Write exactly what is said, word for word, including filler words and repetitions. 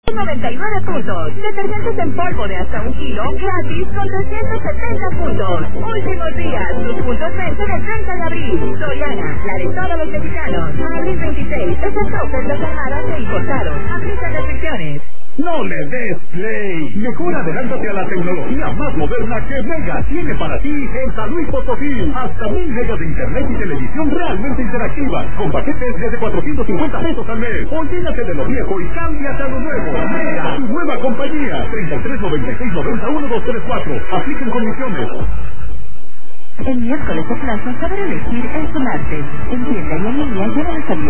noventa y nueve puntos. Detergentes en polvo de hasta un kilo gratis con trescientos setenta puntos. Últimos días, tus puntos vencen el treinta de abril. Soriana, la de todos los mexicanos. Abril veintiséis, excepto ofertas armadas e importados. Aplica restricciones. No le des play. Mejor adelántate a la tecnología más moderna que Mega tiene para ti en San Luis Potosí. Hasta mil megas de internet y televisión realmente interactiva, con paquetes desde cuatrocientos cincuenta pesos al mes. Olvídate de lo viejo y cámbiate a lo nuevo. Mega, tu nueva compañía. treinta y tres noventa y seis noventa uno dos tres cuatro. Apliquen condiciones. El miércoles de plaza saber elegir es un arte. En tienda y en línea lleva la salida.